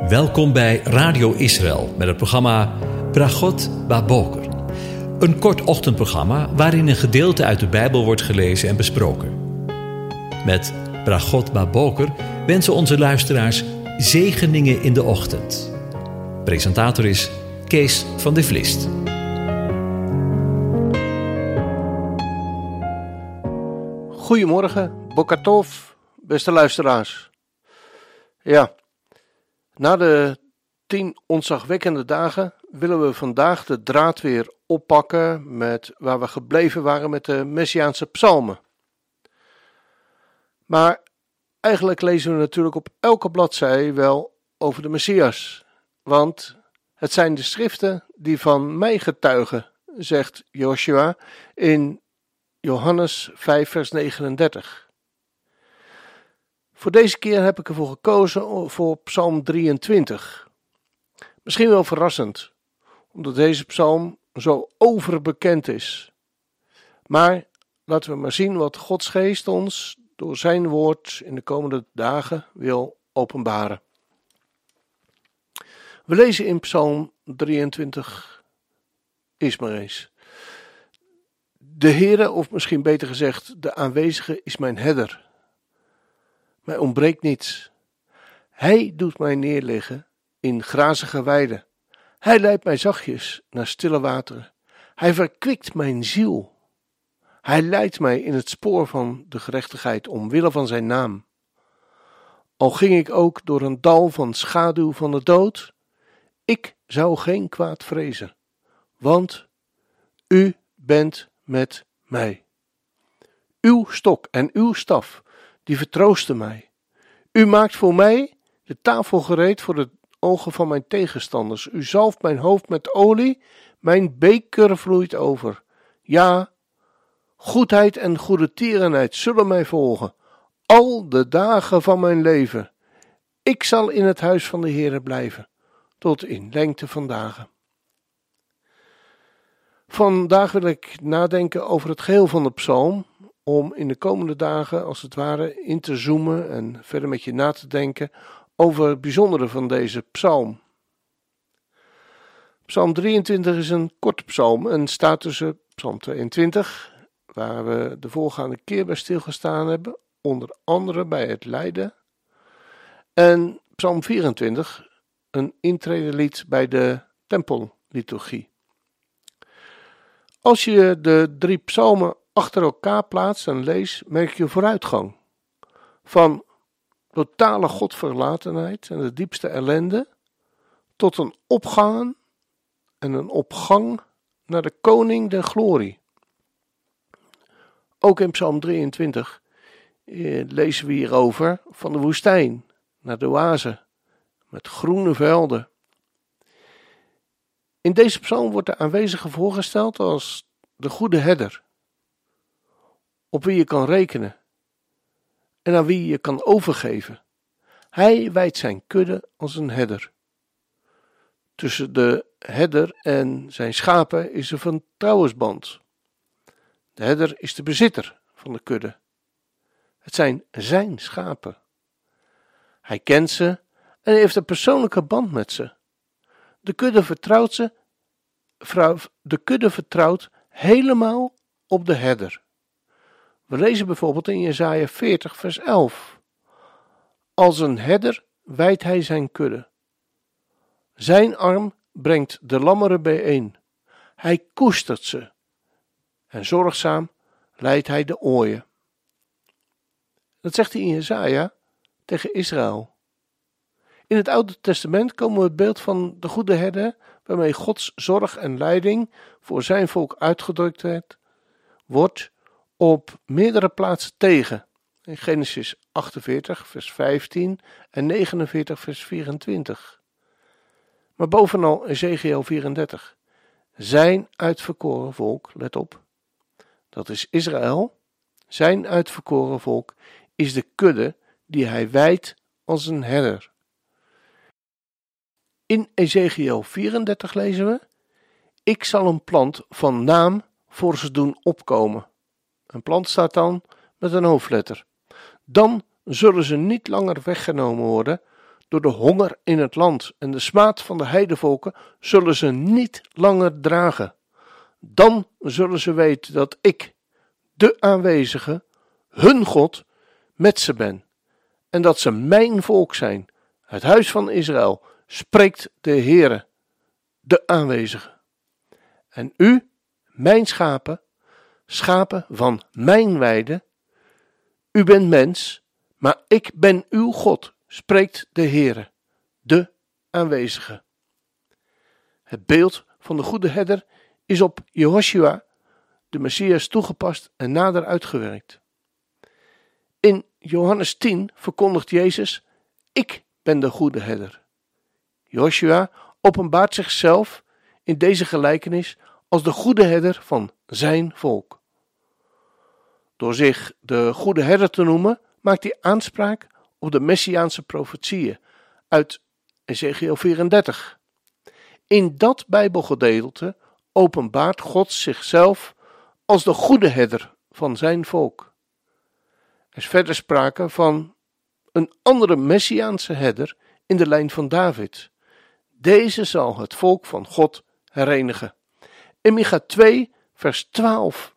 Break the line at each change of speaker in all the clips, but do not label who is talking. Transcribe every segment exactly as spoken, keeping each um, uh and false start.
Welkom bij Radio Israël met het programma Bragot Baboker. Een kort ochtendprogramma waarin een gedeelte uit de Bijbel wordt gelezen en besproken. Met Bragot Baboker wensen onze luisteraars zegeningen in de ochtend. Presentator is Kees van de Vlist.
Goedemorgen, Boker Tov, beste luisteraars. Ja, na de tien ontzagwekkende dagen willen we vandaag de draad weer oppakken met waar we gebleven waren met de Messiaanse psalmen. Maar eigenlijk lezen we natuurlijk op elke bladzij wel over de Messias, want het zijn de schriften die van mij getuigen, zegt Joshua in Johannes vijf vers negenendertig. Voor deze keer heb ik ervoor gekozen voor Psalm drieëntwintig. Misschien wel verrassend, omdat deze psalm zo overbekend is. Maar laten we maar zien wat Gods geest ons door zijn woord in de komende dagen wil openbaren. We lezen in Psalm drieëntwintig, is maar eens. De Heere, of misschien beter gezegd, de aanwezige is mijn herder. Mij ontbreekt niets. Hij doet mij neerliggen in grazige weiden. Hij leidt mij zachtjes naar stille wateren. Hij verkwikt mijn ziel. Hij leidt mij in het spoor van de gerechtigheid omwille van zijn naam. Al ging ik ook door een dal van schaduw van de dood, ik zou geen kwaad vrezen, want u bent met mij. Uw stok en uw staf, die vertroosten mij. U maakt voor mij de tafel gereed voor de ogen van mijn tegenstanders. U zalft mijn hoofd met olie, mijn beker vloeit over. Ja, goedheid en goede tierenheid zullen mij volgen, al de dagen van mijn leven. Ik zal in het huis van de Heere blijven, tot in lengte van dagen. Vandaag wil ik nadenken over het geheel van de psalm, om in de komende dagen als het ware in te zoomen en verder met je na te denken over het bijzondere van deze psalm. Psalm drieëntwintig is een korte psalm en staat tussen psalm tweeëntwintig, waar we de voorgaande keer bij stilgestaan hebben, onder andere bij het lijden, en psalm vierentwintig, een intredelied bij de tempelliturgie. Als je de drie psalmen achter elkaar plaatst en leest, merk je vooruitgang. Van totale godverlatenheid en de diepste ellende, tot een opgaan en een opgang naar de koning der glorie. Ook in psalm drieëntwintig eh, lezen we hierover van de woestijn naar de oase, met groene velden. In deze psalm wordt de aanwezige voorgesteld als de goede herder, op wie je kan rekenen en aan wie je kan overgeven. Hij wijdt zijn kudde als een herder. Tussen de herder en zijn schapen is er een vertrouwensband. De herder is de bezitter van de kudde. Het zijn zijn schapen. Hij kent ze en heeft een persoonlijke band met ze. De kudde vertrouwt ze, de kudde vertrouwt helemaal op de herder. We lezen bijvoorbeeld in Jesaja veertig vers elf. Als een herder wijdt hij zijn kudde. Zijn arm brengt de lammeren bijeen. Hij koestert ze. En zorgzaam leidt hij de ooien. Dat zegt hij in Jesaja tegen Israël. In het Oude Testament komen we het beeld van de goede herder, waarmee Gods zorg en leiding voor zijn volk uitgedrukt werd, wordt op meerdere plaatsen tegen. In Genesis achtenveertig vers vijftien en negenenveertig vers vierentwintig. Maar bovenal Ezechiel vierendertig. Zijn uitverkoren volk, let op, dat is Israël. Zijn uitverkoren volk is de kudde die hij wijdt als een herder. In Ezechiel vierendertig lezen we: ik zal een plant van naam voor ze doen opkomen. Een plant staat dan met een hoofdletter. Dan zullen ze niet langer weggenomen worden door de honger in het land en de smaad van de heidevolken zullen ze niet langer dragen. Dan zullen ze weten dat ik, de aanwezige, hun God, met ze ben. En dat ze mijn volk zijn, het huis van Israël, spreekt de Heere, de aanwezige. En u, mijn schapen, schapen van mijn weide, u bent mens, maar ik ben uw God, spreekt de Heere, de aanwezige. Het beeld van de goede herder is op Jehoshua, de Messias, toegepast en nader uitgewerkt. In Johannes tien verkondigt Jezus: ik ben de goede herder. Joshua openbaart zichzelf in deze gelijkenis als de goede herder van zijn volk. Door zich de goede herder te noemen, maakt hij aanspraak op de messiaanse profetieën uit Ezechiël vierendertig. In dat Bijbelgedeelte openbaart God zichzelf als de goede herder van zijn volk. Er is verder sprake van een andere messiaanse herder in de lijn van David. Deze zal het volk van God herenigen. In Micha twee vers twaalf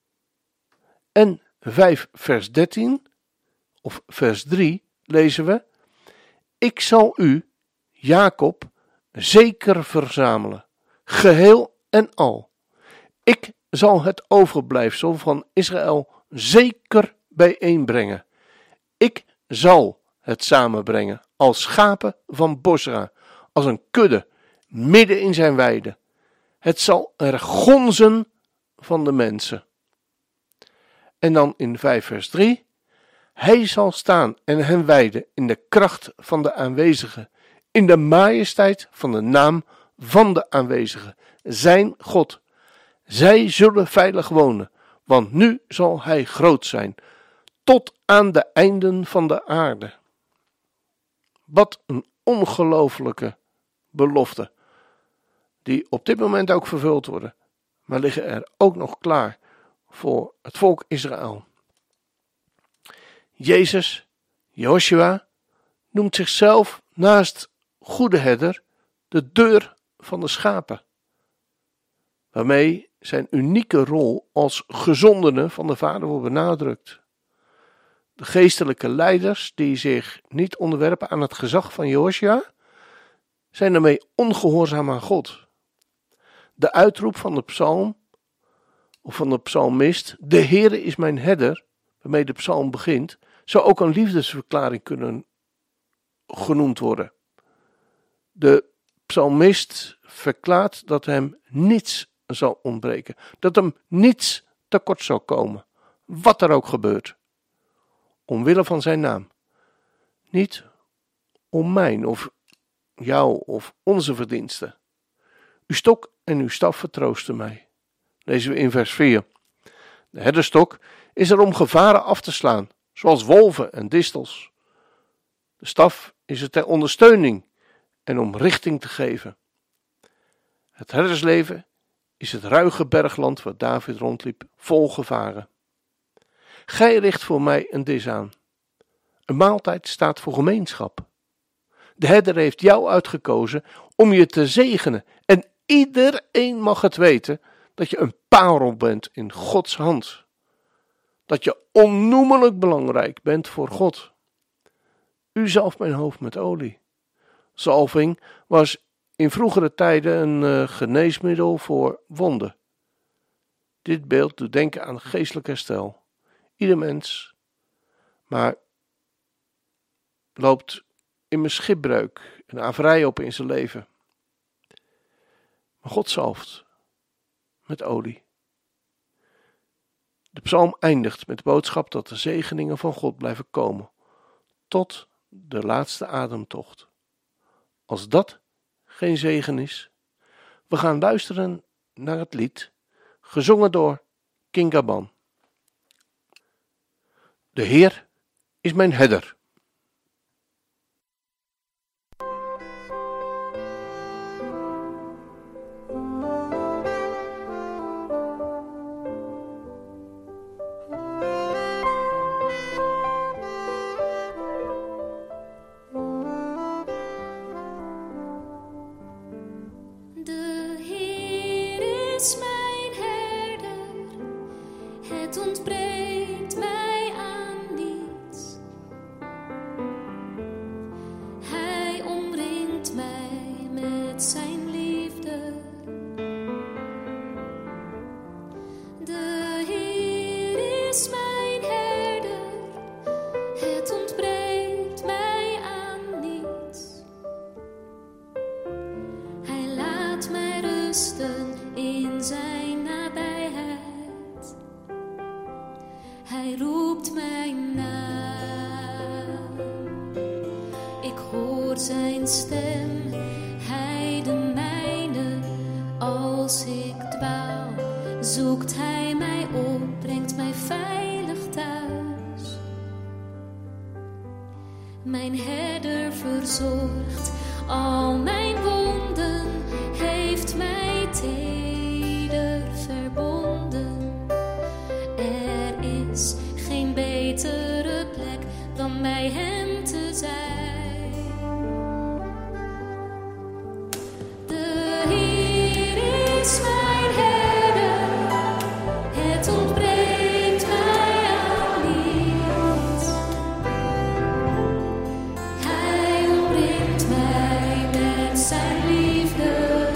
en vijf vers dertien of vers drie lezen we: ik zal u, Jacob, zeker verzamelen, geheel en al. Ik zal het overblijfsel van Israël zeker bijeenbrengen. Ik zal het samenbrengen als schapen van Bosra, als een kudde midden in zijn weide. Het zal er gonzen van de mensen. En dan in vijf vers drie: hij zal staan en hen weiden in de kracht van de aanwezige, in de majesteit van de naam van de aanwezige, zijn God. Zij zullen veilig wonen, want nu zal hij groot zijn, tot aan de einden van de aarde. Wat een ongelooflijke belofte, die op dit moment ook vervuld worden, maar liggen er ook nog klaar voor het volk Israël. Jezus, Joshua, noemt zichzelf naast goede herder de deur van de schapen, waarmee zijn unieke rol als gezondene van de Vader wordt benadrukt. De geestelijke leiders die zich niet onderwerpen aan het gezag van Joshua, zijn daarmee ongehoorzaam aan God. De uitroep van de psalm, of van de psalmist, de Heere is mijn herder, waarmee de psalm begint, zou ook een liefdesverklaring kunnen genoemd worden. De psalmist verklaart dat hem niets zal ontbreken, dat hem niets tekort zal komen, wat er ook gebeurt, omwille van zijn naam. Niet om mijn of jouw of onze verdiensten. Uw stok en uw staf vertroosten mij. Lezen we in vers vier. De herderstok is er om gevaren af te slaan, zoals wolven en distels. De staf is er ter ondersteuning en om richting te geven. Het herdersleven is het ruige bergland waar David rondliep, vol gevaren. Gij richt voor mij een dis aan. Een maaltijd staat voor gemeenschap. De herder heeft jou uitgekozen om je te zegenen. En iedereen mag het weten dat je een parel bent in Gods hand. Dat je onnoemelijk belangrijk bent voor God. U zalft mijn hoofd met olie. Zalving was in vroegere tijden een uh, geneesmiddel voor wonden. Dit beeld doet denken aan geestelijk herstel. Ieder mens, maar loopt in schipbreuk en averij op in zijn leven. Maar God zalft met olie. De psalm eindigt met de boodschap dat de zegeningen van God blijven komen tot de laatste ademtocht. Als dat geen zegen is, we gaan luisteren naar het lied, gezongen door King Gaban. De Heer is mijn herder.
Het ontbreekt mij aan niets. Hij omringt mij met zijn liefde. De Heer is mijn herder. Het ontbreekt mij aan niets. Hij laat mij rusten in zijn nabijheid. Hij roept mij naam. Ik hoor zijn stem, hij de mijne. Als ik dwaal, zoekt hij mij op, brengt mij veilig thuis. Mijn herder verzorgt al mijn wonden, heeft mij teder verbonden. Er is geen betere plek dan bij hem te zijn. De Heer is mijn herder, het ontbreekt mij aan niets. Hij omringt mij met zijn liefde.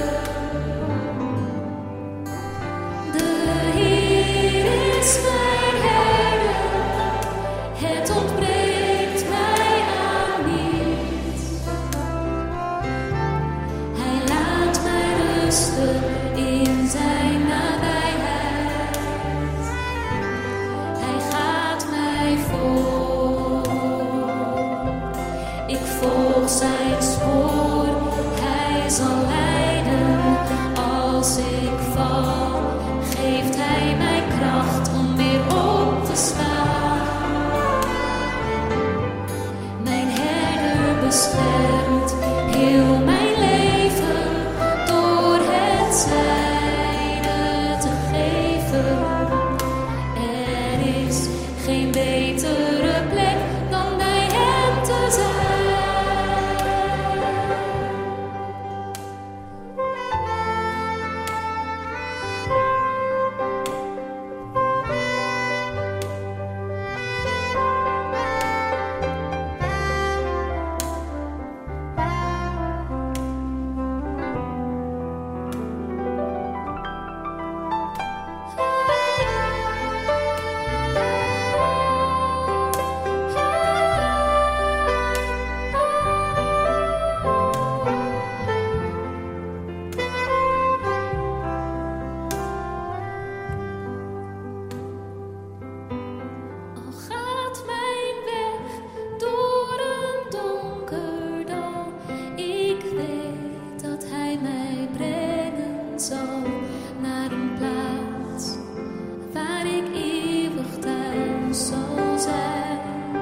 De Heer is mijn herder, het ontbreekt mij aan niets. Hij laat mij rusten in zijn nabijheid. Hij gaat mij voor. Ik volg zijn spoor, hij zal leiden. Als ik val, geeft hij mij kracht om weer op te staan. Mijn herder beschermt heel mijn leven door het zijne te geven. Er is geen betere plek dan bij hem te zijn. Al gaat mijn weg door een donker dal, ik weet dat hij mij brengen zal naar een plaats waar ik eeuwig thuis zal zijn.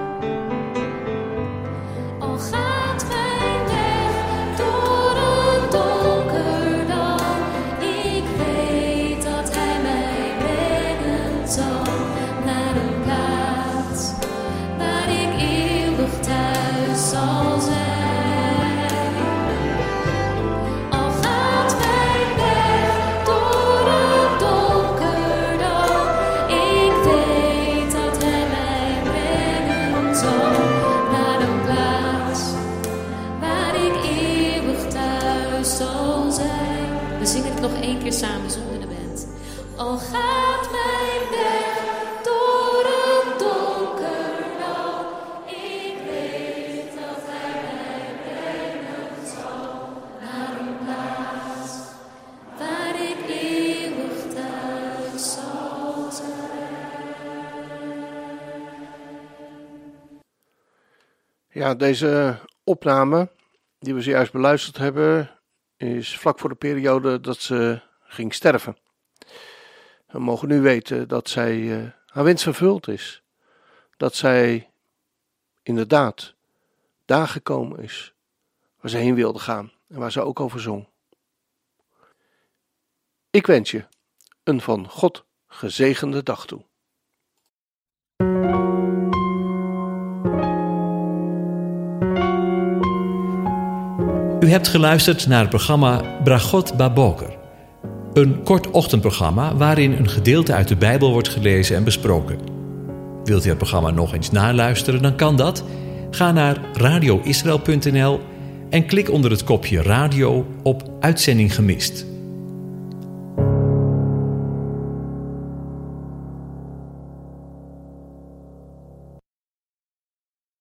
Al gaat mijn weg door een donker dal, ik weet dat hij mij brengen zal naar een plaats waar ik eeuwig thuis zal zijn. Al gaat mijn weg door een donker dal, ik weet dat hij mij brengen zal naar een plaats waar ik eeuwig thuis zal zijn. We zingen het nog één keer samen zonder de band. Al gaat mijn weg door een donker dal, ik weet dat hij mij brengen zal naar een plaats waar ik eeuwig thuis zal zijn.
Ja, deze opname die we zojuist beluisterd hebben is vlak voor de periode dat ze ging sterven. We mogen nu weten dat zij uh, haar wens vervuld is. Dat zij inderdaad daar gekomen is waar ze heen wilde gaan en waar ze ook over zong. Ik wens je een van God gezegende dag toe.
U hebt geluisterd naar het programma Bragot Baboker. Een kort ochtendprogramma waarin een gedeelte uit de Bijbel wordt gelezen en besproken. Wilt u het programma nog eens naluisteren, dan kan dat. Ga naar radio israël punt n l en klik onder het kopje radio op Uitzending gemist.